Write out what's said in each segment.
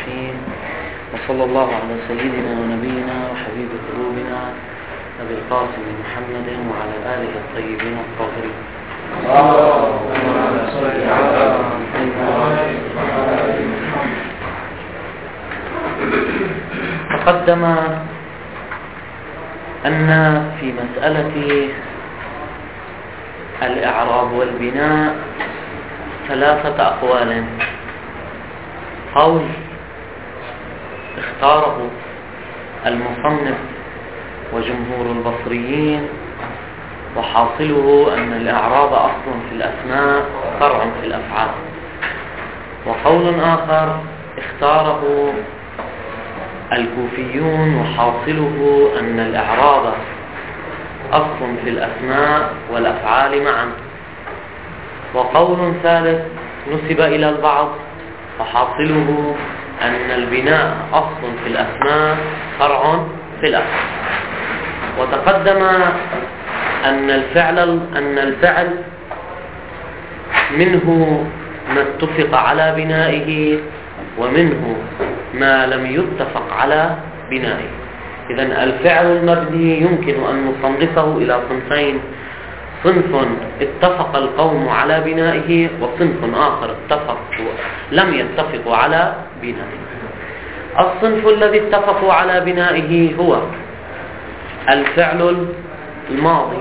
الرحيم، وصلى الله على سيدنا ونبينا وحبيب قلوبنا أبي القاسم محمد وعلى آله الطيبين الطاهرين. تقدم أن في مسألة الإعراب والبناء ثلاثة أقوال. قول اختاره المصنف وجمهور البصريين وحاصله أن الإعراب أصل في الأسماء فرع في الأفعال. وقول آخر اختاره الكوفيون وحاصله أن الإعراب أصل في الأسماء والأفعال معا. وقول ثالث نسب إلى البعض وحاصله أن البناء أصل في الأسماء فرع في الأفعال. وتقدم أن الفعل منه ما اتفق على بنائه ومنه ما لم يتفق على بنائه. إذن الفعل المبني يمكن أن نصنفه إلى صنفين: صنف اتفق القوم على بنائه، وصنف آخر لم يتفقوا على بنائه. الصنف الذي اتفقوا على بنائه هو الفعل الماضي،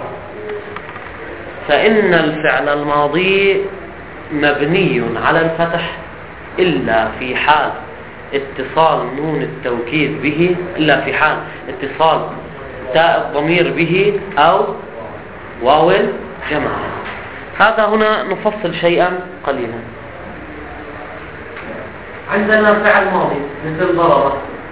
فإن الفعل الماضي مبني على الفتح إلا في حال اتصال نون التوكيد به، إلا في حال اتصال تاء الضمير به أو واو الجماعة. هذا هنا نفصل شيئا قليلا. عندنا فعل ماضي مثل ضرب،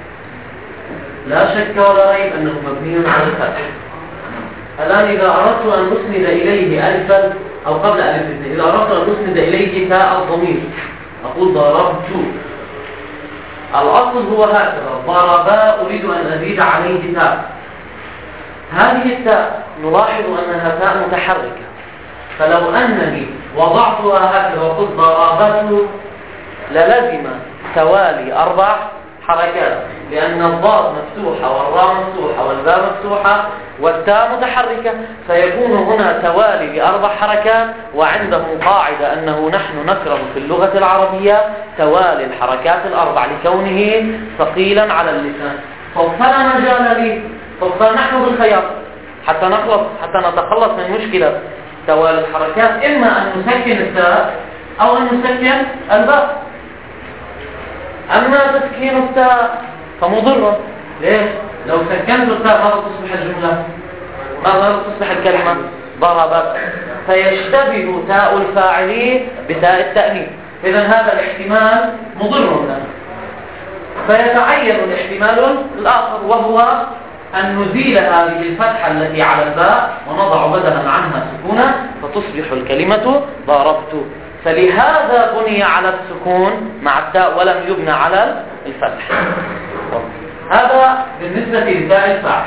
لا شك ولا ريب أنه مبني على الفتح. الآن إذا أردت أن أسند إليه ألفا أو قبل ألف، إذا أردت أن أسند إليه تاء الضمير أقول ضربت. الأصل هو هكذا: ضربا أريد أن أزيد عليه تاء. هذه التاء نلاحظ أنها تاء متحركة، فلو أنني وضعتها هكذا وقلت ضربت للزم توالي 4 حركات، لأن الضاد مفتوحة والراء مفتوحة والباء مفتوحة والتاء متحركة، فيكون هنا توالي ل4 حركات. وعندهم قاعدة أنه نحن نكره في اللغة العربية توالي الحركات ال4 لكونه ثقيلا على اللسان. فلا مجال لي، فنحن بالخيار حتى نتخلص من مشكلة توالي الحركات، إما أن نسكن التاء أو أن نسكن الباء. أما تسكين التاء فمضر. ليش؟ لو سكنت التاء ماذا تصبح الجملة؟ ماذا تصبح الكلمة؟ ضربت، فيشتبه تاء الفاعل بتاء التأنيث. إذن هذا الاحتمال مضر لنا، فيتعين الاحتمال الآخر، وهو أن نزيل هذه الفتحة التي على الباء ونضع بدلا عنها سكونا فتصبح الكلمة ضربت. فلهذا بني على السكون مع التاء ولم يبنى على الفتح. هذا بالنسبة لتاء الفاعل.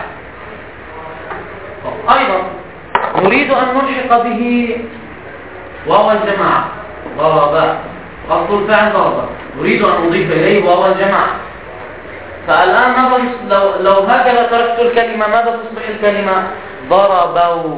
أيضا نريد أن نلحق به واو الجماعة، ضربا، أصل الفعل ضربا، نريد أن نضيف إليه واو الجماعة. فالآن لو هكذا تركت الكلمة ماذا تصبح الكلمة؟ ضربوا.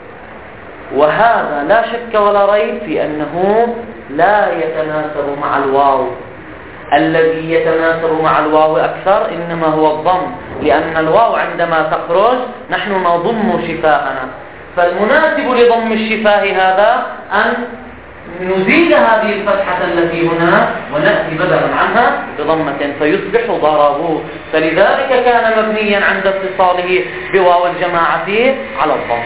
وهذا لا شك ولا ريب في أنه لا يتناسب مع الواو. الذي يتناسب مع الواو أكثر إنما هو الضم، لأن الواو عندما تخرج نحن نضم شفاهنا، فالمناسب لضم الشفاه هذا أن نزيل هذه الفتحة التي هنا ونأتي بدلا عنها بضمة فيصبح ضربوا. فلذلك كان مبنيا عند اتصاله بواو الجماعة على الضم.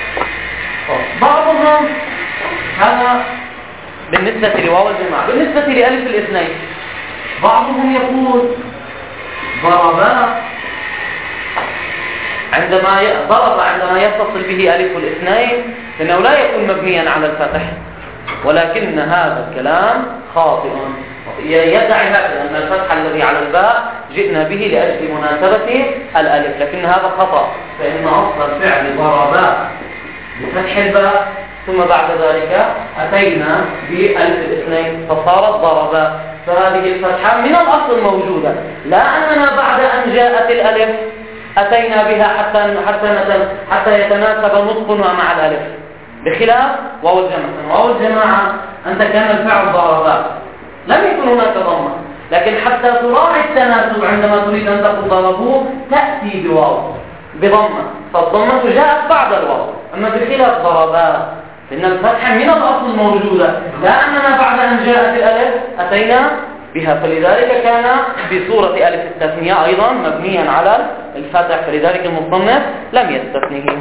بعضهم هذا بالنسبة لواو الجماعة. بالنسبة لألف الاثنين بعضهم يقول ضربا عندما يتصل به ألف الاثنين فإنه لا يكون مبنيا على الفتح، ولكن هذا الكلام خاطئ. يدعي هكذا أن الفتح الذي على الباء جئنا به لأجل مناسبة الألف، لكن هذا خطأ، فإن أصل الفعل ضربا بفتح الباء ثم بعد ذلك أتينا بألف الاثنين فصارت ضربا. فهذه الفتحة من الأصل موجودة، لا أننا بعد أن جاءت الألف أتينا بها حتى يتناسب نطقها مع الألف، بخلاف واو الجماعة. واو الجماعة أنت كان الفعل ضربا لم يكن هناك ضمة، لكن حتى تراعي التناسب عندما تريد أن تقول ضربوه تأتي بضمة، فالضمة جاءت بعد الواو. أما بخلاف ضربا إن الفتحة من الأصل موجودة، لا أننا بعد أن جاءت الألف أتينا بها، فلذلك كان بصورة ألف التثنية أيضا مبنيا على الفتح، فلذلك المصنف لم يستثنه.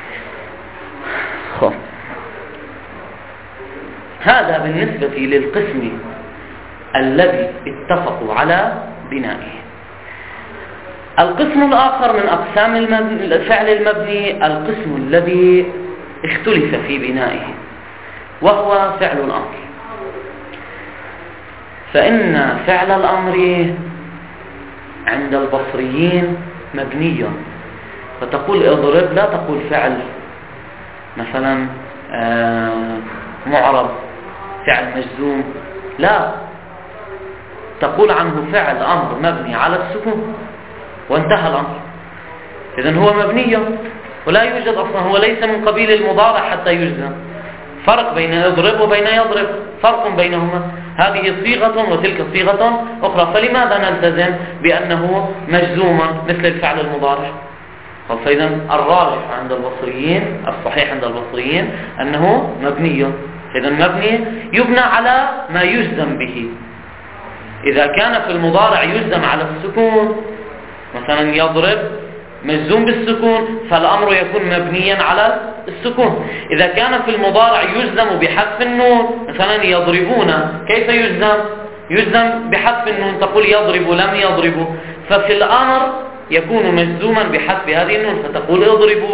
هذا بالنسبة للقسم الذي اتفقوا على بنائه. القسم الآخر من أقسام الفعل المبني القسم الذي اختلف في بنائه، وهو فعل الأمر. فإن فعل الأمر عند البصريين مبني، فتقول اضرب لا تقول فعل مثلا معرب، فعل مجزوم، لا، تقول عنه فعل أمر مبني على السكون وانتهى الأمر. إذن هو مبني ولا يوجد أصلا، هو ليس من قبيل المضارع حتى يجزم. فرق بين اضرب وبين يضرب، فرق بينهما، هذه صيغة وتلك صيغة أخرى. فلماذا نلتزم بأنه مجزوما مثل الفعل المضارع؟ فإذا الراجح عند البصريين، الصحيح عند البصريين أنه مبني. إذا مبني يبنى على ما يجزم به. إذا كان في المضارع يجزم على السكون، مثلا يضرب مجزوم بالسكون، فالأمر يكون مبنيا على السكون. إذا كان في المضارع يجزم بحذف النون، مثلا يضربون، كيف يجزم؟ يجزم بحذف النون، تقول يضرب لم يضربوا. ففي الأمر يكون مجزوما بحذف هذه النون، فتقول اضربوا،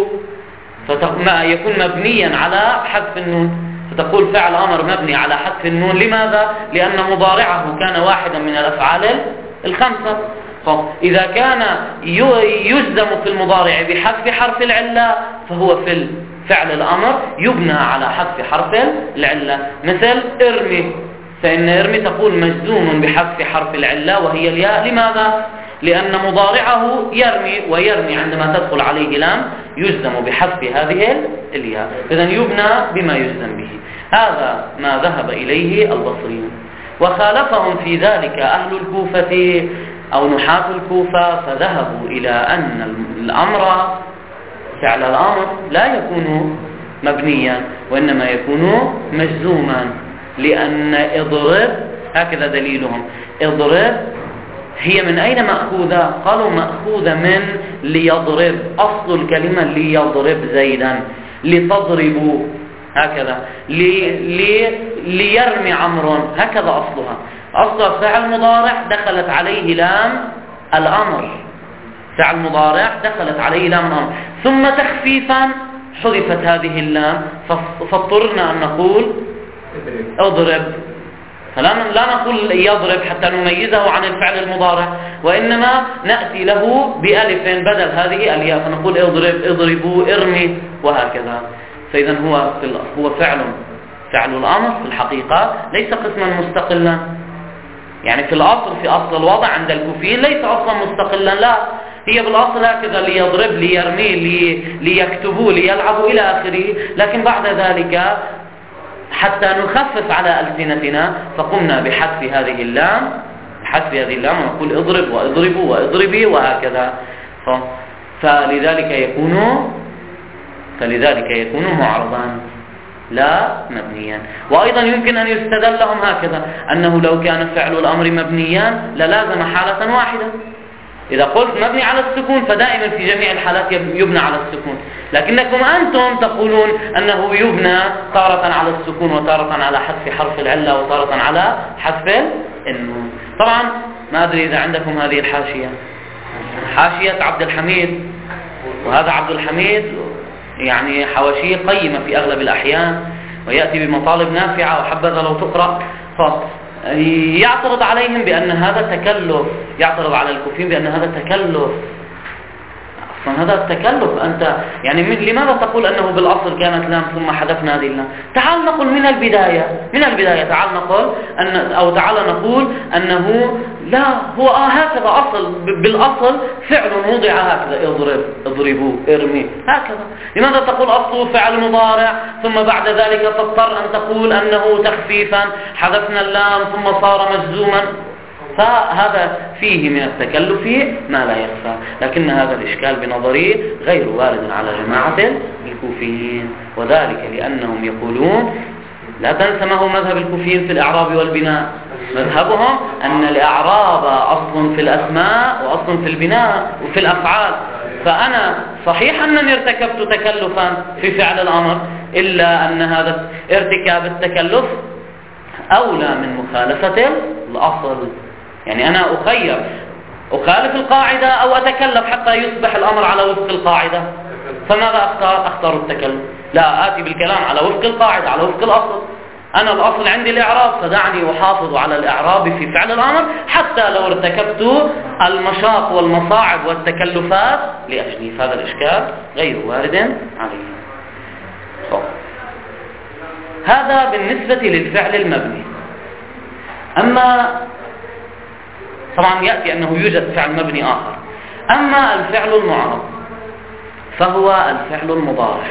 يكون مبنيا على حذف النون، فتقول فعل أمر مبني على حذف النون. لماذا؟ لأن مضارعه كان واحدا من الأفعال الخمسة. إذا كان يجزم في المضارع بحذف حرف العلة، فهو في الفعل الأمر يبنى على حذف حرف العلة. مثل ارمي، فإن ارمي تقول مجزوم بحذف حرف العلة وهي الياء. لماذا؟ لأن مضارعه يرمي، ويرمي عندما تدخل عليه لام يجزم بحذف هذه الياء. إذن يبنى بما يجزم به. هذا ما ذهب إليه البصريون، وخالفهم في ذلك أهل الكوفة أو نحاة الكوفة، فذهبوا إلى أن الأمر فعل الأمر لا يكون مبنيا، وإنما يكون مجزوما، لأن اضرب، هكذا دليلهم، اضرب هي من أين مأخوذة؟ قالوا مأخوذة من ليضرب، أصل الكلمة ليضرب زيدا، لتضربوا، هكذا ليرمي عمرو، هكذا أصلها. أصل فعل مضارع دخلت عليه لام الأمر، فعل مضارع دخلت عليه لام الأمر، ثم تخفيفا حذفت هذه اللام، فاضطرنا أن نقول اضرب. فلا نقول يضرب حتى نميزه عن الفعل المضارع، وإنما نأتي له بألف بدل هذه الياء، فنقول اضرب، اضربوا، ارمي، وهكذا. فإذا هو فعل الأمر في الحقيقة ليس قسما مستقلا، يعني في أصل الوضع عند الكوفيين ليس أصلا مستقلا، لا، هي بالأصل هكذا، ليضرب، ليرمي، ليكتبوا، ليلعبوا إلى آخره. لكن بعد ذلك حتى نخفف على ألسنتنا فقمنا بحذف هذه اللام، ونقول اضرب واضربوا واضربي، وهكذا. فلذلك يكون معرضا لا مبنيا. وأيضا يمكن أن يستدل لهم هكذا، أنه لو كان فعل الأمر مبنيا للازم حالة واحدة. إذا قلت مبني على السكون فدائما في جميع الحالات يبنى على السكون، لكنكم أنتم تقولون أنه يبنى تارة على السكون، وتارة على حذف حرف العلة، وتارة على حذف النون. طبعا ما أدري إذا عندكم هذه الحاشية، حاشية عبد الحميد، وهذا عبد الحميد يعني حواشيه قيمة في أغلب الأحيان، ويأتي بمطالب نافعة، وحبذا لو تقرأ. يعترض عليهم بأن هذا تكلف، يعترض على الكوفيين بأن هذا تكلف هذا التكلف. أنت يعني لماذا تقول أنه بالأصل كانت لام ثم حذفنا هذه اللام؟ تعال نقول من البداية تعال نقول تعال نقول أنه لا هو هكذا أصل بالأصل فعل وضع هكذا، اضرب، اضربوا، ارمي، هكذا. لماذا تقول أصله فعل مضارع ثم بعد ذلك تضطر أن تقول أنه تخفيفا حذفنا اللام ثم صار مجزوما؟ فهذا فيه من التكلف ما لا يخفى، لكن هذا الإشكال بنظري غير وارد على جماعة الكوفيين، وذلك لأنهم يقولون لا تنسى ما هو مذهب الكوفيين في الإعراب والبناء. مذهبهم أن الإعراب أصل في الأسماء وأصل في البناء وفي الأفعال. فأنا صحيح أنني ارتكبت تكلفا في فعل الأمر، إلا أن هذا ارتكاب التكلف أولى من مخالفة الأصل. يعني أنا أخالف القاعدة أو أتكلف حتى يصبح الأمر على وفق القاعدة. فماذا أختار التكلف؟ لا آتي بالكلام على وفق القاعدة، على وفق الأصل. أنا الأصل عندي الإعراب، فدعني أحافظ على الإعراب في فعل الأمر حتى لو ارتكبت المشاق والمصاعب والتكلفات لأجلي. فهذا الإشكال غير وارد عليه. هذا بالنسبة للفعل المبني. أما طبعا يأتي أنه يوجد فعل مبني آخر. أما الفعل المعرب فهو الفعل المضارع.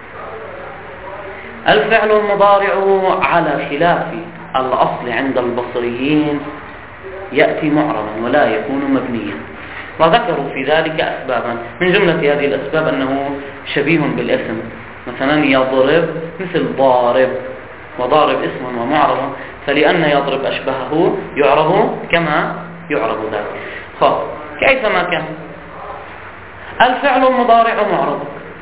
الفعل المضارع على خلاف الأصل عند البصريين يأتي معربا ولا يكون مبنيا، وذكروا في ذلك أسبابا. من جملة هذه الأسباب أنه شبيه بالاسم، مثلا يضرب مثل ضارب، وضارب اسم ومعرب، فلأن يضرب أشبهه يعرب كما يعرب ذلك. كيفما كان الفعل المضارع معرب،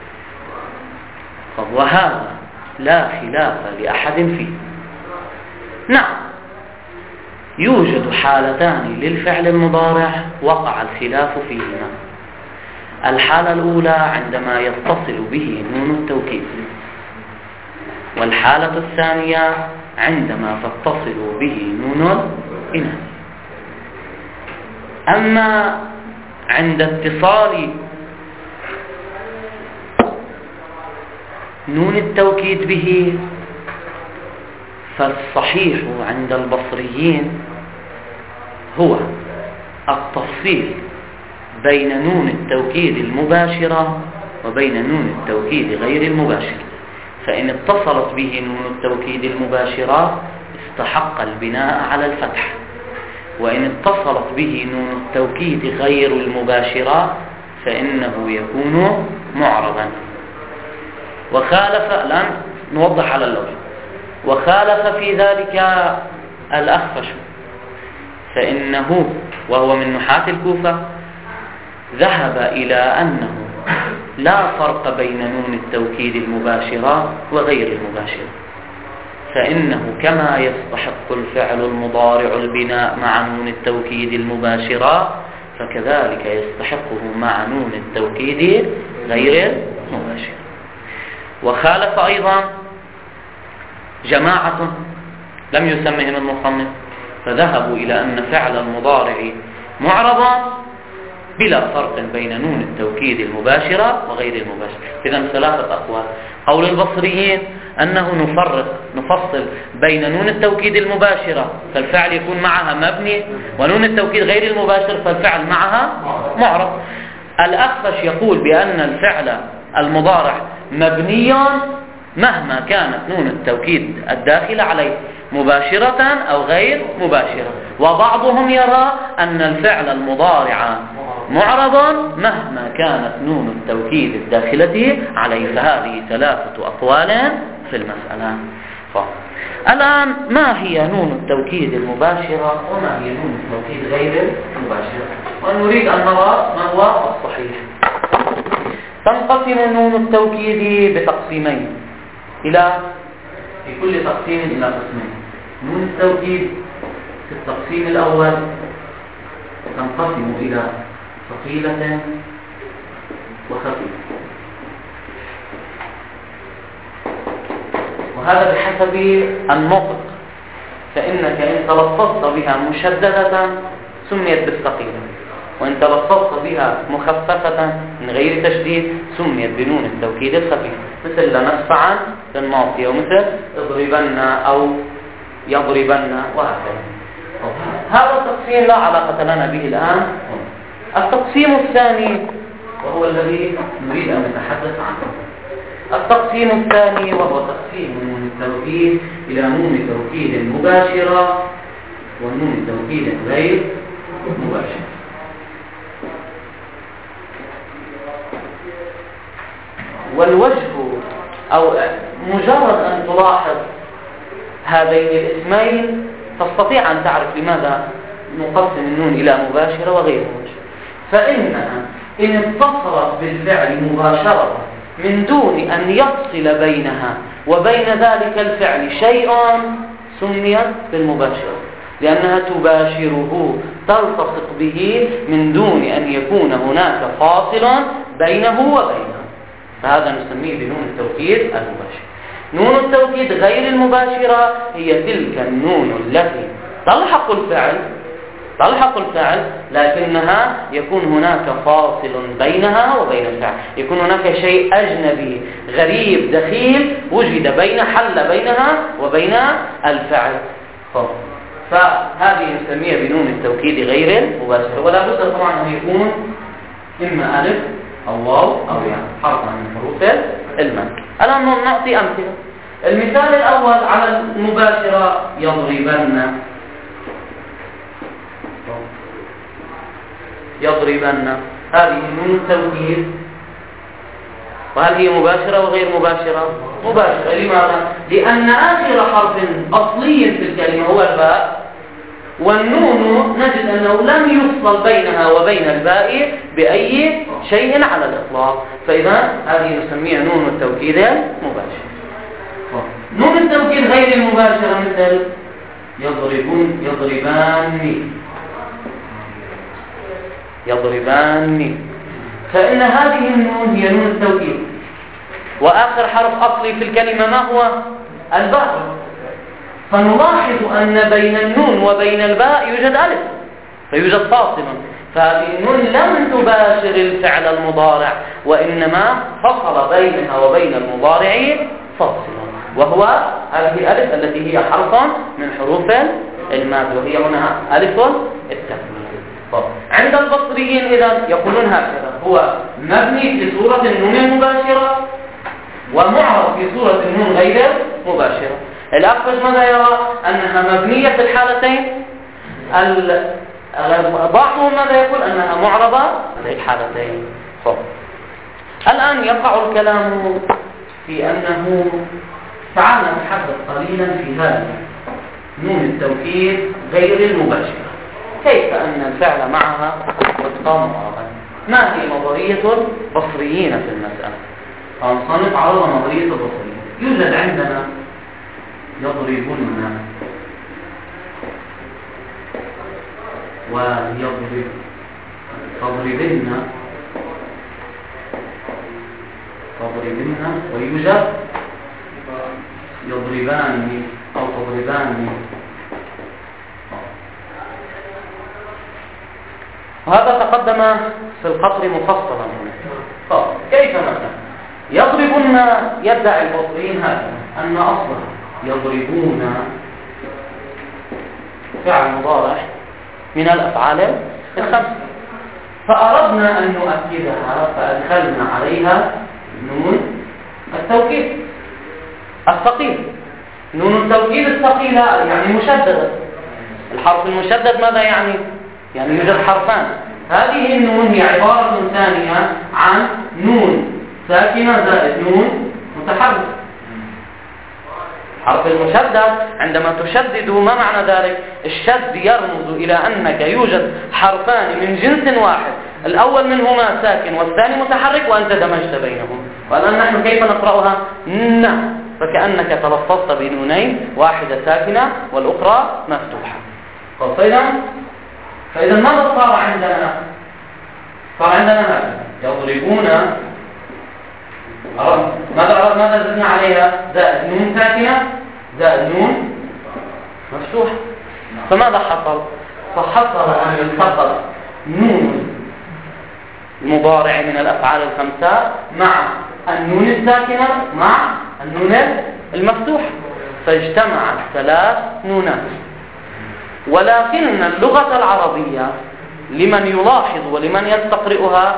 وهذا لا خلاف لأحد فيه. نعم يوجد حالتان للفعل المضارع وقع الخلاف فيهما. الحالة الأولى عندما يتصل به نون التوكيد، والحالة الثانية عندما تتصل به نون الإناث. أما عند اتصال نون التوكيد به فالصحيح عند البصريين هو التفصيل بين نون التوكيد المباشرة وبين نون التوكيد غير المباشرة. فإن اتصلت به نون التوكيد المباشرة استحق البناء على الفتح، وإن اتصلت به نون التوكيد غير المباشرة فإنه يكون معربا. وخالف، الآن نوضح على اللوح، وخالف في ذلك الأخفش، فإنه وهو من نحاة الكوفة ذهب إلى أنه لا فرق بين نون التوكيد المباشرة وغير المباشرة، فإنه كما يستحق الفعل المضارع البناء مع نون التوكيد المباشرة فكذلك يستحقه مع نون التوكيد غير المباشرة. وخالف أيضا جماعة لم يسمهم المصنف، فذهبوا إلى أن فعل المضارع معربا بلا فرق بين نون التوكيد المباشرة وغير المباشرة. إذن ثلاثة أقوال. قول البصريين أنه نفصل بين نون التوكيد المباشرة فالفعل يكون معها مبني، ونون التوكيد غير المباشر فالفعل معها معرب. الأخفش يقول بأن الفعل المضارع مبني مهما كانت نون التوكيد الداخل عليه مباشرة أو غير مباشرة، وبعضهم يرى أن الفعل المضارع معرض مهما كانت نون التوكيد الداخلة عليه. فهذه ثلاثة أقوال في المسألة. الآن ما هي نون التوكيد المباشرة وما هي نون التوكيد غير المباشرة، ونريد أن نرى ما هو الصحيح. تنقسم نون التوكيد بتقسيمين في كل تقسيم إلى قسمين. نون التوكيد في التقسيم الأول تنقسم إلى ثقيلة وخفيفة، وهذا بحسب النطق، فإنك إن تلفظت بها مشددة سميت بالثقيلة، وإن تلفظت بها مخففة من غير تشديد سميت بنون التوكيد الخفيف، مثل لنسفعا للناصية، ومثل اضربن أو يضربن، وهكذا. هذا التقسيم لا علاقة لنا به الآن. التقسيم الثاني وهو الذي نريد أن نتحدث عنه. التقسيم الثاني وهو تقسيم نون التوكيد إلى نون توكيد مباشرة ونون توكيد غير مباشرة. والوجه أو مجرد أن تلاحظ هذين الاسمين تستطيع أن تعرف لماذا نقسم النون إلى مباشرة وغير مباشرة. فإنها إن اتصلت بالفعل مباشرة من دون أن يفصل بينها وبين ذلك الفعل شيء سميت بالمباشرة، لأنها تباشره، تلتصق به من دون أن يكون هناك فاصل بينه وبينه، فهذا نسميه بنون التوكيد المباشر. نون التوكيد غير المباشرة هي تلك النون التي تلحق الفعل لكنها يكون هناك فاصل بينها وبين الفعل، يكون هناك شيء أجنبي غريب دخيل حل بينها وبين الفعل. فهذه نسميها بنون التوكيد غير المباشرة، ولا بد طبعا أن يكون إما ألف أو واو أو ياء، حرفا من حروف المد. الآن نعطي أمثلة. المثال الأول على المباشرة يضربن، هذه نون التوكيد، وهل هي مباشرة وغير مباشرة؟ مباشرة. لماذا؟ لأن آخر حرف أصلي في الكلمة هو الباء، والنون نجد أنه لم يفصل بينها وبين الباء بأي شيء على الإطلاق، فإذا هذه نسميها نون التوكيد المباشر. نون التوكيد غير المباشرة مثل يضربان، فإن هذه النون هي نون التوكيد، وآخر حرف أصلي في الكلمة ما هو؟ الباء، فنلاحظ أن بين النون وبين الباء يوجد ألف، فيوجد فاصل، فهذه النون لم تباشر الفعل المضارع، وإنما فصل بينها وبين المضارع فاصل، وهو هذه الألف التي هي حرف من حروف الماد، وهي هنا ألف التثنية. عند البصريين إذن يقولون هكذا: هو مبني في صورة النون المباشرة ومعرب في صورة النون غير مباشرة. الأخفش ماذا يرى؟ أنها مبنية في الحالتين. بعضهم ماذا يقول؟ أنها معربة في الحالتين. الآن يقع الكلام في أنه تعالى نتحدث قليلا في هذا نون التوكيد غير المباشرة، كيف أن الفعل معها يبقى معربا. ما هي نظرية البصريين في المسألة؟ فنصنف على نظرية البصريين. يوجد عندنا يضربون تضربن ويوجد يضربان أو تضربان، وهذا تقدم في القطر مفصلا هنا. كيف مثلا يضربون؟ يدعي البصريين هذا أن أصلا يضربون فعل مضارع من الأفعال الخمسة، فأردنا أن نؤكدها فأدخلنا عليها نون التوكيد الثقيل. نون التوكيد الثقيلة يعني مشددة. الحرف المشدد ماذا يعني؟ يعني يوجد حرفان. هذه النون هي عبارة ثانية عن نون ساكنة زائد نون متحرك. حرف المشدد عندما تشدد ما معنى ذلك؟ الشد يرمز إلى أنك يوجد حرفان من جنس واحد، الأول منهما ساكن والثاني متحرك، وأنت دمجت بينهم. والآن نحن كيف نقرأها؟ فكأنك تلفظت بنونين، واحدة ساكنة والأخرى مفتوحة. فإذا ماذا صار عندنا؟ صار عندنا هذا يضربون. ماذا زدنا عليها؟ زائد نون ساكنة زائد نون مفتوحة. فماذا حصل؟ فحصل أن التقط نون المضارع من الأفعال الخمسة مع النون الساكنة مع النون المفتوحة، فاجتمعت ثلاث نونات. ولكن اللغة العربية لمن يلاحظ ولمن يستقرئها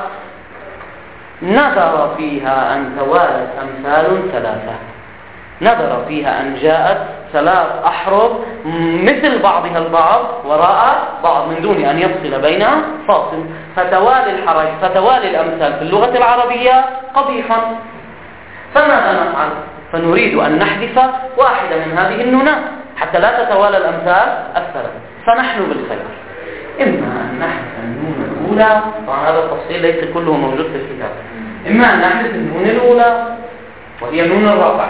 نظر فيها أن توالت أمثال ثلاثة، نظر فيها أن جاءت ثلاث أحرف مثل بعضها البعض وراء بعض من دون أن يفصل بينها فاصل، فتوالي الأمثال في اللغة العربية قبيحا. فماذا نفعل؟ فنريد أن نحذف واحدة من هذه النونات حتى لا تتوالى الأمثال الثلاث. فنحن بالخير إما أن نحذف النون الأولى، طبعا هذا التفصيل ليس كله موجود في الكتاب، إما أن نحذف النون الأولى وهي نون الرفع،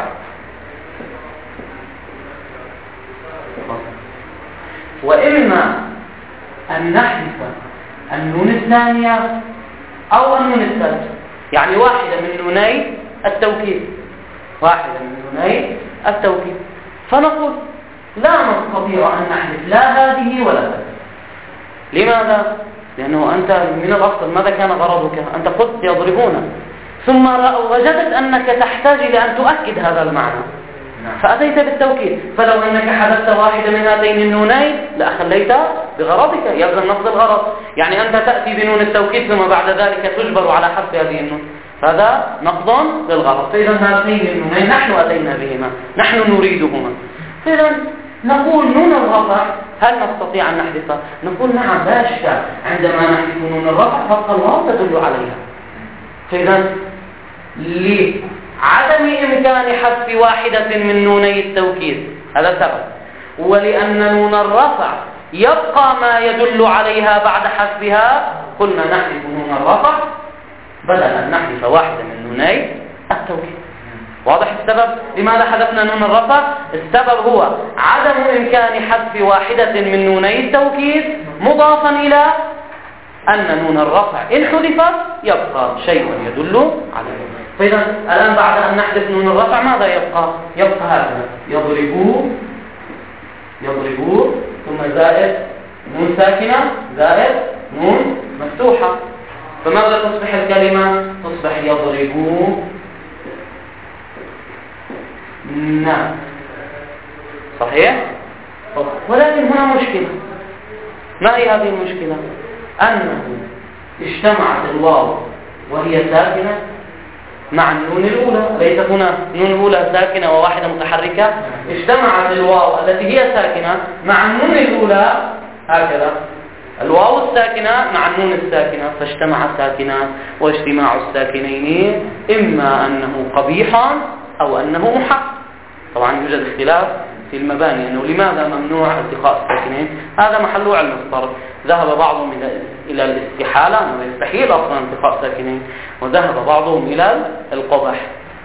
وإما أن نحذف النون الثانية أو النون الثالثة، يعني واحدة من نوني التوكيد، واحدة من نوني التوكيد. فنقول لا نستطيع أن نحذف لا هذه ولا هذه. لماذا؟ لأنه أنت من الأصل ماذا كان غرضك؟ أنت قلت يضربون، ثم وجدت أنك تحتاج إلى أن تؤكد هذا المعنى فأتيت بالتوكيد. فلو أنك حذفت واحدة من هاتين النونين لأخليت بغرضك، يلزم نفس الغرض. يعني أنت تأتي بنون التوكيد ثم بعد ذلك تجبر على حذف هذه النون، هذا نقض للغرض. فإذا هاتين النونين نحن أتينا بهما، نحن نريدهما. فإذا نقول نون الرفع هل نستطيع أن نحذفها؟ نقول نعم لا إشكال، عندما نحذف نون الرفع فالواو تدل عليها. فإذا لعدم إمكان حذف واحدة من نوني التوكيد هذا سبب، ولأن نون الرفع يبقى ما يدل عليها بعد حذفها قلنا نحذف نون الرفع بدل أن نحذف واحدة من نوني التوكيد. واضح السبب لماذا حذفنا نون الرفع؟ السبب هو عدم إمكان حذف واحدة من نوني التوكيد مضافا إلى أن نون الرفع إن حذفت يبقى شيء يدل عليه. فإذا الآن بعد أن نحذف نون الرفع ماذا يبقى؟ يبقى هذا يضربوا ثم زائد نون ساكنة زائد نون مفتوحة. فماذا تصبح الكلمة؟ تصبح يضربوا نعم صحيح؟ ولكن هنا مشكلة. ما هي هذه المشكلة؟ أنه اجتمعت الواو وهي ساكنة مع النون الأولى، ليست هنا النون الأولى ساكنة وواحدة متحركة، اجتمعت الواو التي هي ساكنة مع النون الأولى هكذا، الواو الساكنة مع النون الساكنة، فاجتمع ساكنان، واجتماع الساكنين إما أنه قبيحا أو أنه محق. طبعا يوجد اختلاف في المباني أنه لماذا ممنوع التقاء الساكنين، هذا محل علم الصرف. ذهب بعضهم إلى الاستحالة أنه يستحيل أصلا التقاء الساكنين، وذهب بعضهم إلى القبح.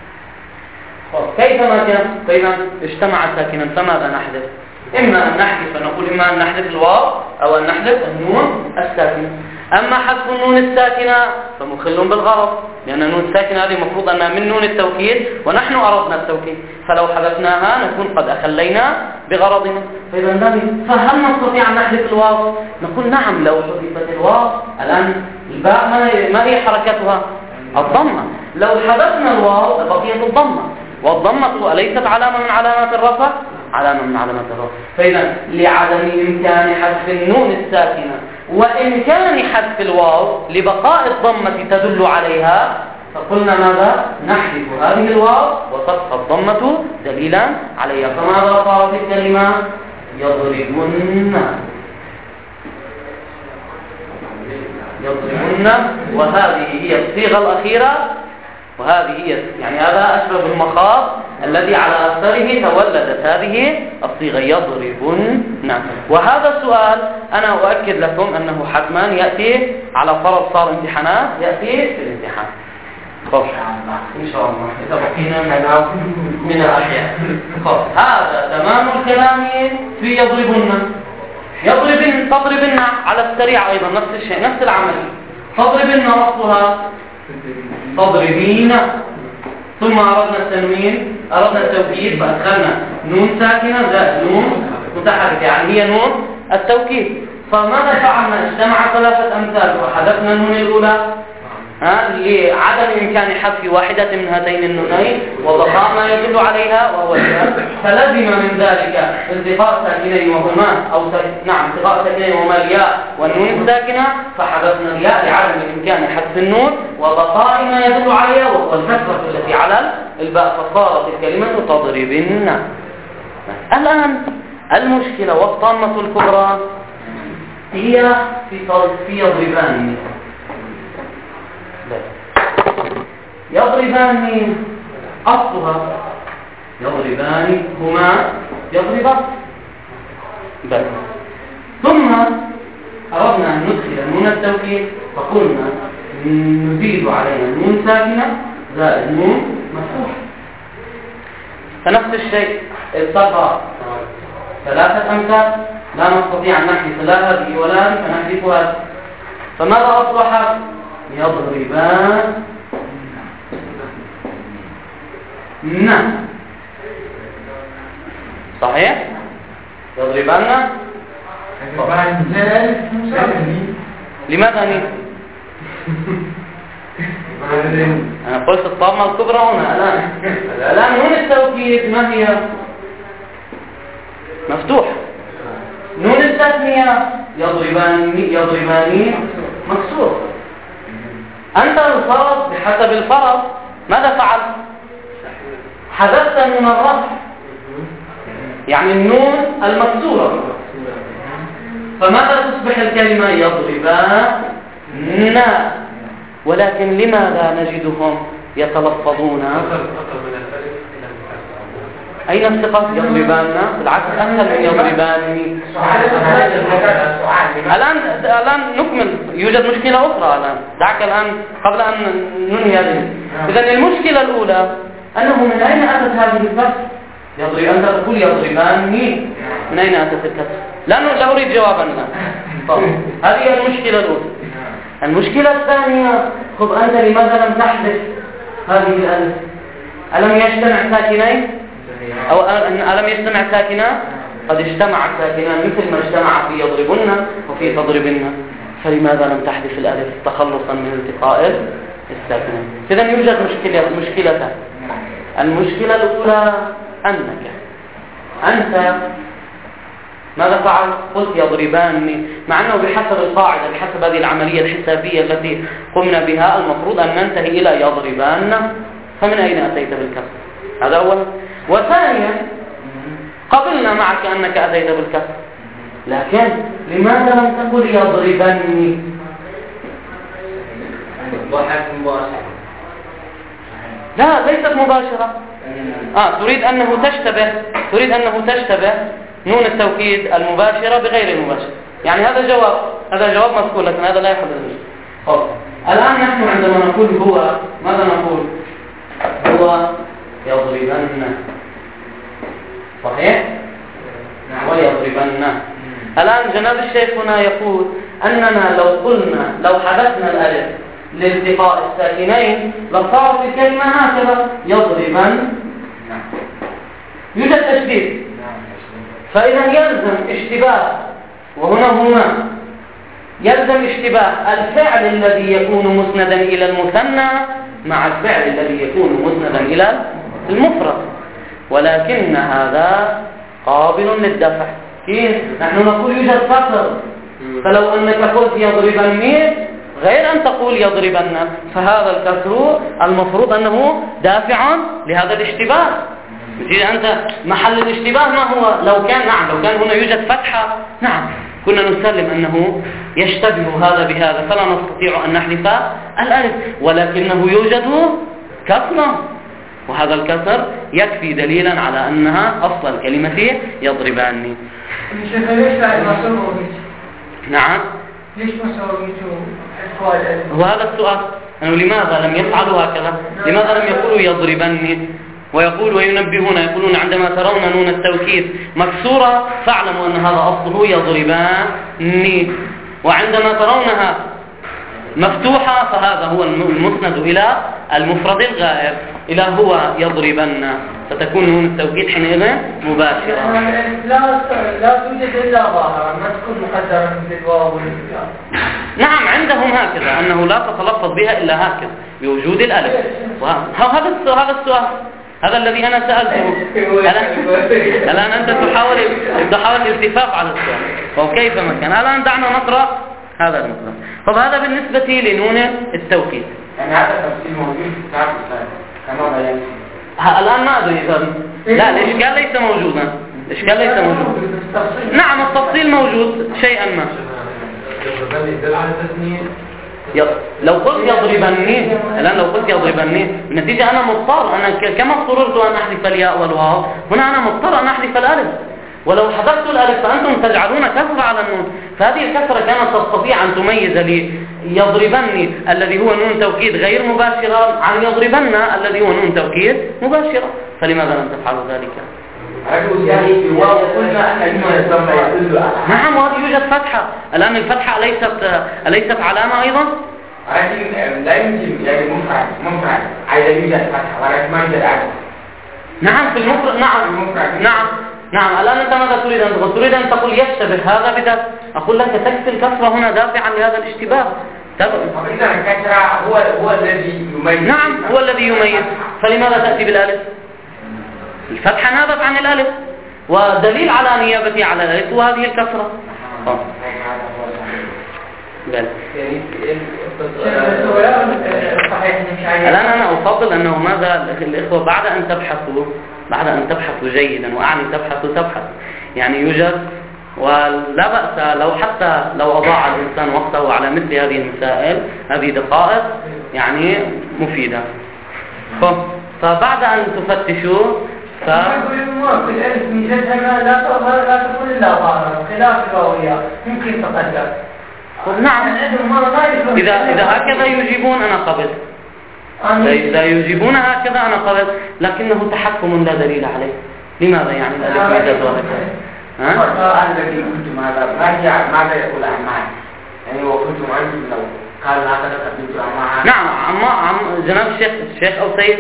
كيفما كان فإذا اجتمع ساكنا فماذا نحذف؟ إما أن نحذف فنقول إما أن نحذف الواو أو أن نحذف النون الساكنة. أما حذف النون الساكنة فمخل بالغرض، لأن النون الساكنة هذه المفروض أنها من نون التوكيد ونحن أردنا التوكيد، فلو حذفناها نكون قد أخلينا بغرضنا. فهل نستطيع أن نحذف الواو؟ نقول نعم لو حذفت الواو. الآن الباء ما هي حركتها؟ الضمة. لو حذفنا الواو لبقيت الضمة، والضمة أليست علامة من علامات الرفع؟ علامة من علامات الرفع. فإذا لعدم إمكان حذف النون الساكنة وإمكان حذف الواو لبقاء الضمة تدل عليها، فقلنا ماذا؟ نحذف هذه الواو وتبقى الضمة دليلا عليها. فماذا صار في الكلمة؟ يضربن، وهذه هي الصيغة الأخيرة، وهذه هي يعني هذا أشبه بالمخاض الذي على أثره تولدت هذه الصيغة يضربن. وهذا السؤال أنا أؤكد لكم أنه حتما يأتي على فرض صار امتحانات، يأتي في الامتحان إن شاء الله إذا بقينا من الأحياء. هذا تمام الكلام في يضربن. تضربن على السريع أيضا نفس الشيء، نفس العمل. تضربن أصلها تضربين، ثم أردنا التنوين، أردنا التوكيد فأدخلنا نون ساكنة زائد نون متحركة، يعني هي نون التوكيد. فماذا فعلنا؟ اجتمع ثلاثة أمثال وحذفنا النون الأولى لعدم إمكان حذف واحدة من هاتين النونين وبقاء ما يدل عليها وهو الياء، فلزم من ذلك التقاء ساكنين وهما التقاء ساكنين وهما الياء والنون الساكنة، فحذفنا الياء لعدم إمكان حذف النون وبقاء ما يدل عليها وهو الكسرة التي على الباء، فصارت الكلمة تضربن. الآن المشكلة والطامة الكبرى هي في يضربان. يضربان أصلها يضربان هما يضربان، ثم أردنا أن ندخل نون التوكيد فقلنا نزيد عليها النون ساكنة زائد نون مفتوحة، فنفس الشيء التقى ثلاثة أمثال لا نستطيع أن نحذف لا هذه ولا هذه فنحذفها، فماذا أصبح؟ يضربان نعم صحيح؟ يضربان لماذا ني؟ أنا قلت الطامة الكبرى هنا. الآن نون التوكيد ما هي؟ مفتوح. نون التثنية يضربان مكسور. أنت الفرض بحسب الفرض ماذا فعل؟ حذفت نون الرفع، يعني النون المكسورة، فماذا تصبح الكلمة؟ يضربان. ولكن لماذا نجدهم يتلفظون؟ أين الثقة؟ يضربان بالعكس أسهل من يضربان. الآن نكمل، يوجد مشكلة أخرى الآن، دعك الآن قبل أن ننهي هذه. إذن المشكلة الأولى أنه من أين أتت هذه الكسر؟ أنت تقول يضربان، من أين أتت الكسر؟ لا أريد جوابا الآن. هذه المشكلة الأولى. المشكلة الثانية، خذ أنت لماذا لم تحذف هذه الألف؟ ألم يجتمع ساكنين؟ أو ألم يجتمع ساكنا؟ قد اجتمع ساكنان مثل ما اجتمع في يضربن وفي تضربن، فلماذا لم تحذف الألف تخلصا من التقاء الساكنين؟ إذن يوجد مشكلتان. المشكلة الأولى أنت ماذا فعل؟ قلت يضربان، مع أنه بحسب القاعدة بحسب هذه العملية الحسابية التي قمنا بها المفروض أن ننتهي إلى يضربان، فمن أين أتيت بالكسر؟ هذا أولا. وثانيا قبلنا معك أنك أتيت بالكسر، لكن لماذا لم تقل يضربني؟ لا، ليست مباشرة. تريد أنه تشتبه نون التوكيد المباشرة بغير المباشرة، يعني هذا جواب مذكور، لكن هذا لا يحدث. الآن نحن عندما نقول هو ماذا نقول؟ هو يضربن، صحيح؟ ويضربن. الآن جناب الشيخ هنا يقول أننا لو حذفنا الألف لالتقاء الساكنين لصارت الكلمة هكذا يضربن. يوجد تشبيه، فإذا يلزم اشتباه، وهنا يلزم اشتباه الفعل الذي يكون مسندا إلى المثنى مع الفعل الذي يكون مسندا إلى المفرد، ولكن هذا قابل للدفع. كيف؟ نحن نقول يوجد كسر، فلو أنك قلت يضربن غير أن تقول يضربن، فهذا الكسر المفروض أنه دافع لهذا الاشتباه. أنت محل الاشتباه ما هو؟ لو كان هنا يوجد فتحة، كنا نسلم أنه يشتبه هذا بهذا، فلا نستطيع أن نحذف الألف، ولكنه يوجد كسر، وهذا الكسر يكفي دليلا على أنها أصل الكلمة يضربان. نعم، ليش ما سويتوا؟ وهذا السؤال، أنه لماذا لم يفعلوا هكذا؟ لماذا لم يقولوا يضربني؟ يقولون عندما ترون نون التوكيد مكسورة فاعلموا أن هذا أصله يضربان، وعندما ترونها مفتوحة فهذا هو المسند إلى المفرد الغائب، إلى هو يضربن، فتكون نون التوكيد حينئذ مباشرة. لا توجد إلا ظاهرة، ما تكون مقدرة بالواو والإسكان. نعم، عندهم عندهم هكذا أنه لا تتلفظ بها إلا هكذا بوجود الألف. هذا السؤال هذا الذي أنا سألته. الآن أنت تحاول الالتفاف على السؤال وكيف مكان. الآن دعنا نقرأ هذا المقدار. طب هذا بالنسبة لنون التوكيد. يعني هذا التفصيل موجود في كتاب كما بيان. الآن ما أدري إذا لا الإشكال ليس موجودا. الإشكال ليس موجود. نعم التفصيل موجود شيئا ما. لو قلت يضربني الآن لو قلت يضربني بالنتيجة أنا مضطر كما اضطررت أن أحذف الياء والواو هنا أنا مضطر أن أحذف الألف. ولو حذفت الألف فأنتم تجعلون كسر على النون فهذه الكسرة كانت تستطيع أن تميز لي يضربني الذي هو نون توكيد غير مباشرة عن يضربن الذي هو نون توكيد مباشرة. فلماذا لم تفعلوا ذلك؟ نعم وهذه يوجد فتحة. الآن الفتحة أليست علامة أيضا؟ لا يمكن يعني مفرد عايز يوجد فتحة ولكن ما يوجد علامة. نعم في المفرد. نعم الآن أنت ماذا تريد أن تقول؟ تريد أن تقول يشتبه هذا بذات. أقول لك تكفي الكسرة هنا دافعا لهذا الاشتباه. إذا الكسرة هو الذي يميز. نعم هو الذي يميز. فلماذا تأتي بالألف؟ الفتحة نابت عن الألف ودليل على نيابتي على الألف وهذه الكسرة. الآن أنا أفضل أنه ماذا الإخوة بعد أن تبحثوا جيدا وأعني تبحث يعني يوجد ولا بأس لو أضاع الإنسان وقته على مثل هذه المسائل هذه دقائق يعني مفيدة. فبعد أن تفتشوا الألف من جدها لا تقول إلا ظاهرة خلاف الواوية يمكن تقدر. نعم إذا هكذا يجيبون أنا قبل. إذا يجيبون هكذا أنا قبل لكنه تحكم لا دليل عليه. لماذا يعني الألف ميزة وهكذا؟ الذي قلتم هذا ماذا يقول أعمال يعني وقلتم أنتم لو قال هكذا قدمت أعمال. نعم جناب الشيخ أو سيد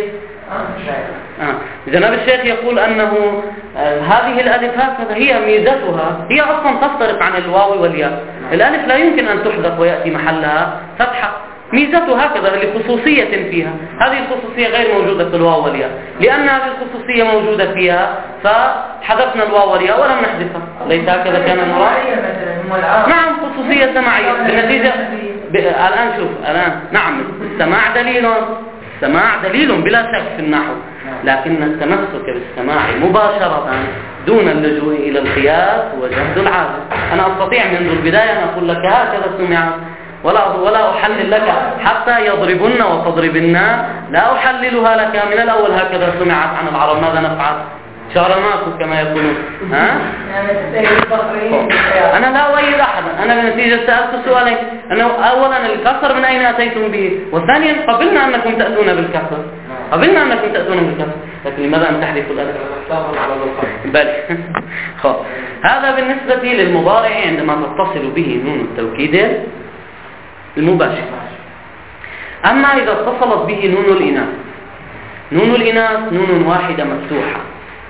جناب الشيخ يقول أنه هذه الألف هكذا هي ميزتها هي أصلا تفترق عن الواو والياء. الألف لا يمكن أن تحذف ويأتي محلها فتحة. ميزتها هكذا لخصوصية فيها. هذه الخصوصية غير موجودة في الواو والياء. لأن هذه الخصوصية موجودة فيها فحذفنا الواو والياء ولم نحذفها. ليس هكذا كان المراد؟ نعم خصوصية سماعية. بالنتيجة الآن شوف نعم السماع دليل بلا شك في النحو لكن التمسك بالسماع مباشرة دون اللجوء إلى القياس وجهد العادة. أنا أستطيع منذ البداية أن أقول لك هكذا سمعت ولا أحلل لك حتى يضربن وتضربن لا أحللها لك من الأول هكذا سمعت عن العرب ماذا نفعل شارناكم كما يقولون. أنا لا أؤيد أحدا. أنا بنتيجة سألت سؤالين أنه أولا الكسر من أين أتيتم به وثانيا قبلنا أنكم تأتون بالكسر لكن لماذا أن تحذفوا الألف؟ بل هذا بالنسبة للمضارع عندما تتصل به نون التوكيد المباشر. أما إذا اتصلت به نون الإناث نون واحدة مفتوحة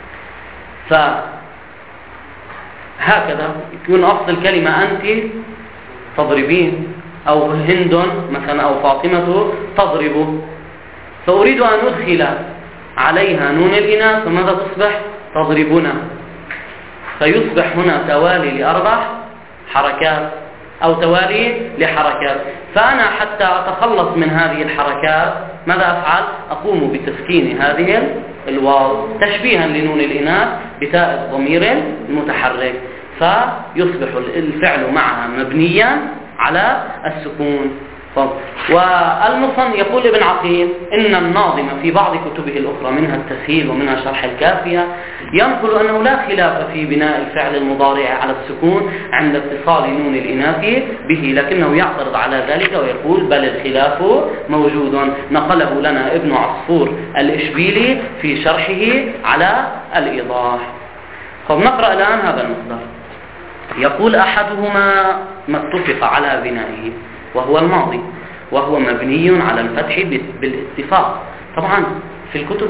فهكذا يكون أصل الكلمة أنت تضربين أو هند مثلا أو فاطمة تضرب فأريد أن أدخل عليها نون الإناث فماذا تصبح؟ تضربنا. فيصبح هنا توالي لأربع حركات أو توالي لحركات. فأنا حتى أتخلص من هذه الحركات ماذا أفعل؟ أقوم بتسكين هذه الواو تشبيها لنون الإناث بتاء الضمير المتحرك فيصبح الفعل معها مبنيا على السكون. والمصنف يقول ابن عقيل إن الناظم في بعض كتبه الأخرى منها التسهيل ومنها شرح الكافية ينقل أنه لا خلاف في بناء الفعل المضارع على السكون عند اتصال نون الإناث به لكنه يعترض على ذلك ويقول بل الخلاف موجود نقله لنا ابن عصفور الإشبيلي في شرحه على الإيضاح. نقرأ الآن هذا المصدر. يقول أحدهما ما اتفق على بنائه وهو الماضي وهو مبني على الفتح بالاتفاق. طبعا في الكتب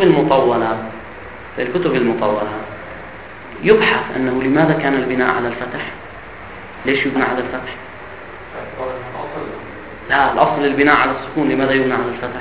المطولة يبحث أنه لماذا كان البناء على الفتح. ليش يبنى على الفتح؟ لا، الأصل البناء على السكون، لماذا يبنى على الفتح؟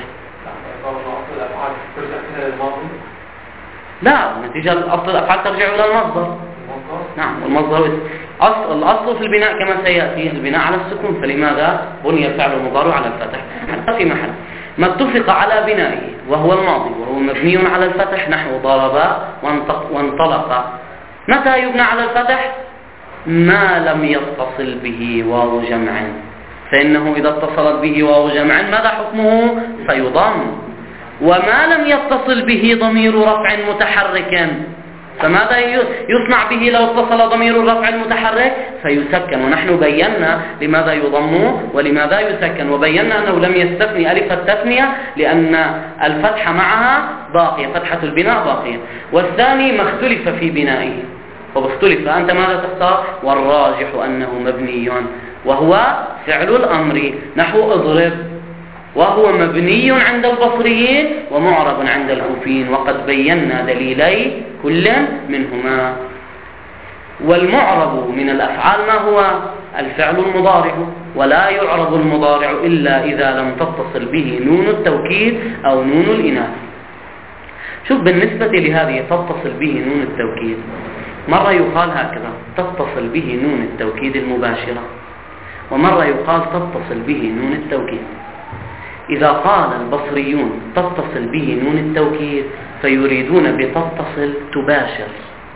لا، نتيجة الأصل الأفعال ترجع إلى المصدر. نعم، والمصدر الأصل في البناء كما سيأتي البناء على السكون، فلماذا بني الفعل المضارع على الفتح؟ حتى في محل ما اتفق على بنائه وهو الماضي وهو مبني على الفتح، نحو ضرب وانطلق. متى يبنى على الفتح؟ ما لم يتصل به واو جمع، فإنه إذا اتصلت به واو جمع ماذا حكمه؟ فيضم. وما لم يتصل به ضمير رفع متحرك، فماذا يصنع به لو اتصل ضمير الرفع المتحرك؟ فيسكن. ونحن بينا لماذا يضم ولماذا يسكن، وبينا أنه لم يستثني ألف التثنية لأن الفتحة معها باقية، فتحة البناء باقية. والثاني ما اختلف في بنائه، فاختلف، أنت ماذا تختار؟ والراجح أنه مبني، وهو فعل الأمر، نحو اضرب، وهو مبني عند البصريين ومعرب عند الكوفيين، وقد بينا دليلي كل منهما. والمعرب من الأفعال ما هو؟ الفعل المضارع، ولا يعرب المضارع إلا إذا لم تتصل به نون التوكيد أو نون الإناث. شوف، بالنسبة لهذه تتصل به نون التوكيد، مرة يقال هكذا تتصل به نون التوكيد المباشرة، ومرة يقال تتصل به نون التوكيد. إذا قال البصريون تتصل به نون التوكيد فيريدون بتتصل تباشر،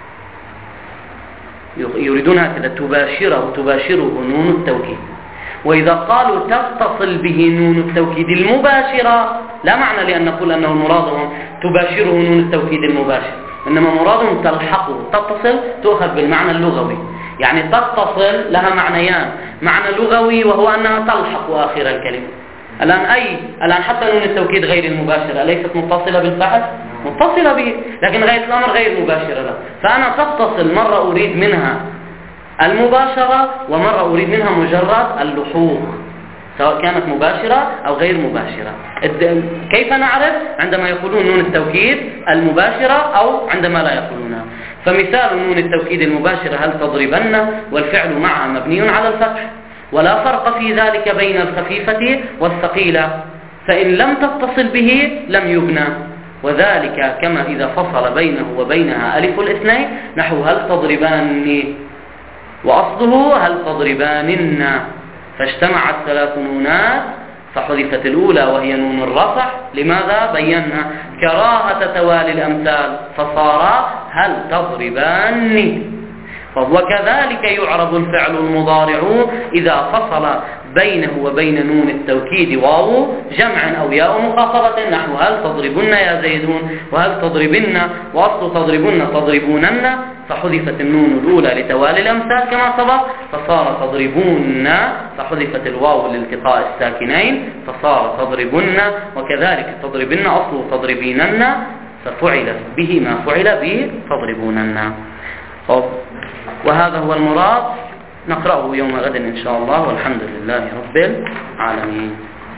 يريدون هكذا تباشره نون التوكيد. وإذا قالوا تتصل به نون التوكيد المباشرة، لا معنى لأن نقول أنه مرادهم تباشره نون التوكيد المباشر، إنما مرادهم تلحقه. تتصل تؤخذ بالمعنى اللغوي، يعني تتصل لها معنيان، معنى لغوي وهو أنها تلحق آخر الكلمة. الآن حتى نون التوكيد غير المباشرة أليست متصلة بالفعل؟ متصلة به، لكن غاية الأمر غير مباشرة له. فأنا تتصل مرة أريد منها المباشرة، ومرة أريد منها مجرد اللحوق، سواء كانت مباشرة أو غير مباشرة. كيف نعرف؟ عندما يقولون نون التوكيد المباشرة أو عندما لا يقولونها. فمثال نون التوكيد المباشرة هل تضربن، والفعل معها مبني على الفتح، ولا فرق في ذلك بين الخفيفة والثقيلة، فإن لم تتصل به لم يبنى. وذلك كما إذا فصل بينه وبينها ألف الاثنين، نحو هل تضربانني، وأصله هل تضربانن، فاجتمعت ثلاث نونات فحذفت الأولى وهي نون الرفع. لماذا؟ بينا كراهة توالي الأمثال، فصار هل تضربانني. وكذلك يعرب الفعل المضارع إذا فصل بينه وبين نون التوكيد واو جمع أو ياء مخاطبة، نحو هل تضربن يا زيدون، وهل تضربن، وأصل تضربن تضربونن، فحذفت النون الأولى لتوالي الأمثال كما سبق، فصار تضربون، فحذفت الواو لالتقاء الساكنين فصار تضربن. وكذلك تضربن أصل تضربينن، ففعل به ما فعل به تضربونن. وهذا هو المراد، نقرأه يوم غد إن شاء الله، والحمد لله رب العالمين.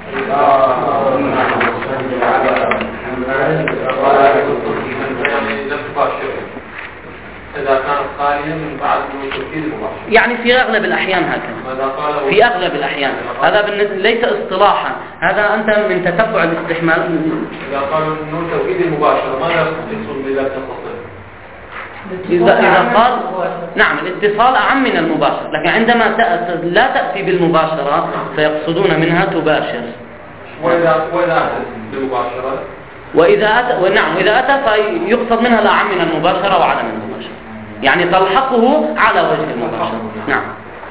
يعني في أغلب الأحيان هكذا، في أغلب الأحيان هذا ليس اصطلاحا، هذا أنت من تتبع الاستحمال. إذا قالوا نون توكيد المباشرة ماذا يقصد بذلك التصل؟ إذا قال نعم الاتصال أعم من المباشر، لكن عندما لا تأتي بالمباشرة فيقصدون منها تباشر. وإذا أتت بالمباشرة، وإذا أتى فيقصد منها الأعم من المباشرة وعدم المباشرة، يعني تلحقه على وجه المباشرة. نعم.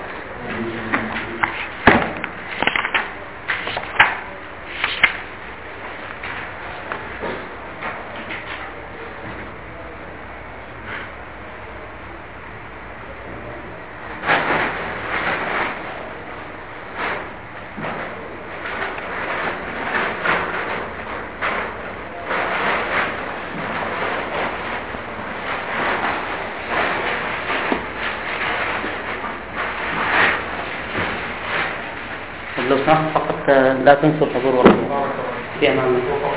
لو سمحت فقط لا تنسوا الحضور والحضور في أمان الله.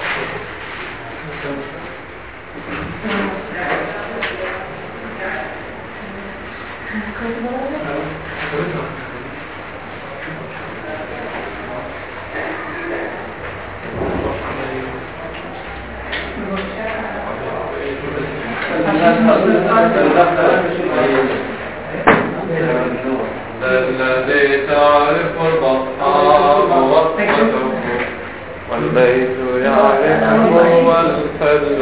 والبيت يعرفه والخل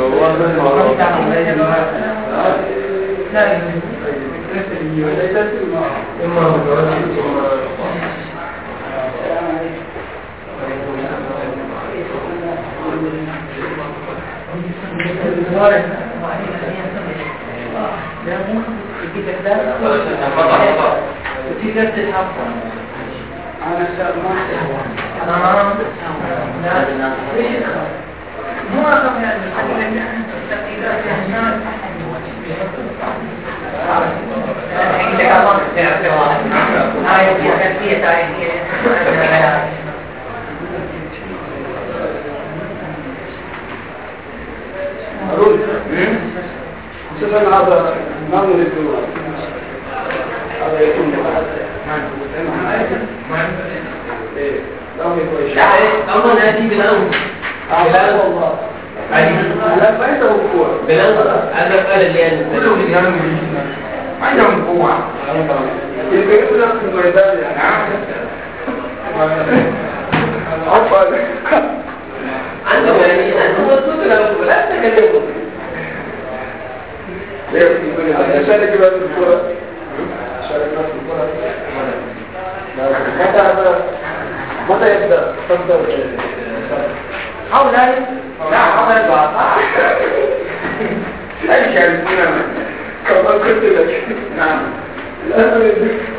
عندهم قوة عندهم يعني أنتم لا تتكلموا شارك بقى في الكرة شارك بقى في الكرة متى يبدأ تفضل حولا لا حولا بعض لا يشاركون كما قلت لك نعم الأمر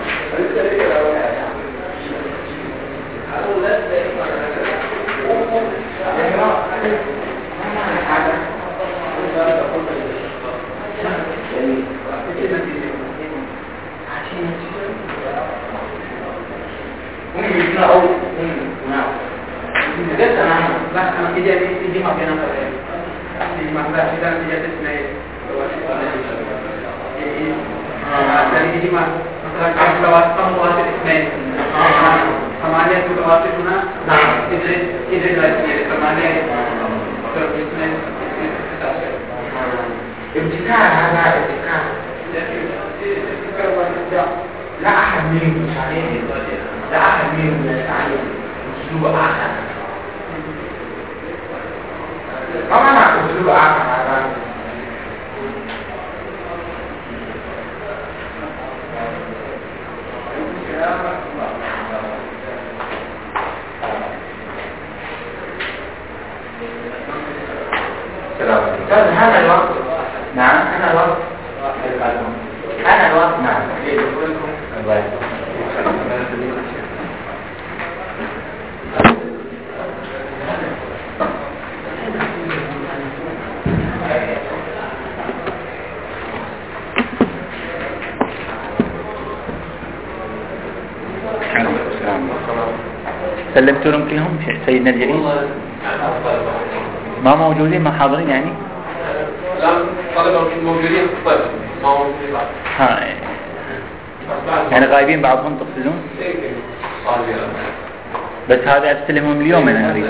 لا أحد منهم يساعدني لا أحد منهم يساعدني أسلوب آخر ما معنى أسلوب آخر هذا؟ هذا الوقت نعم هذا الوقت هذا الوقت نعم الله سلمتوا لهم كلهم سيدنا الجليل ما موجودين ما حاضرين يعني لا طلبة موجودين طيب ما موجودين ها يعني غايبين بعضهم تقصدون بس هذا استلمهم اليوم انا اريد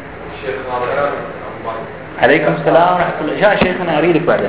عليكم السلام ورحمة الله جاء شيخنا اريدك بعد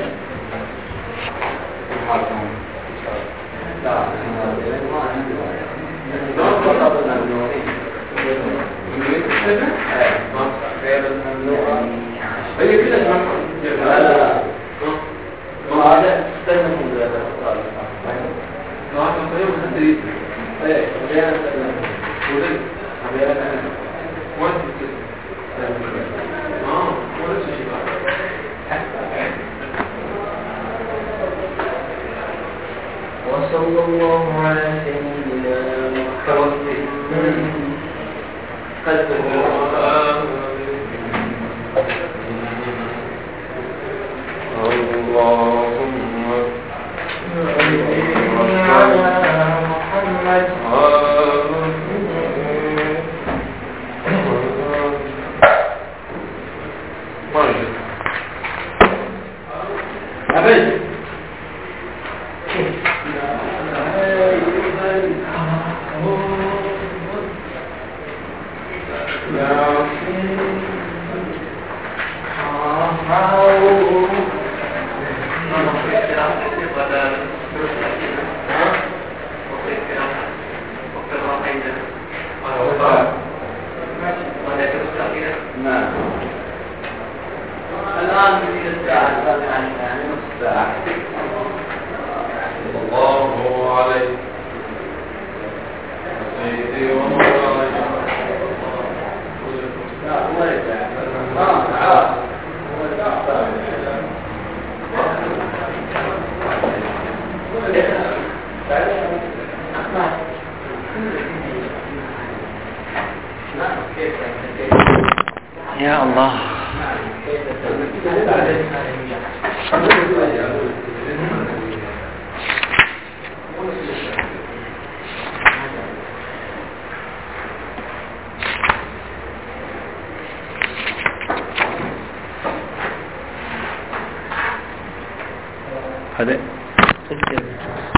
وصلى الله على سيدنا محمد نعم. الآن من الساعة 7 يعني نصف ساعة. الله عليك سيدي ومولاي. يا الله. هذا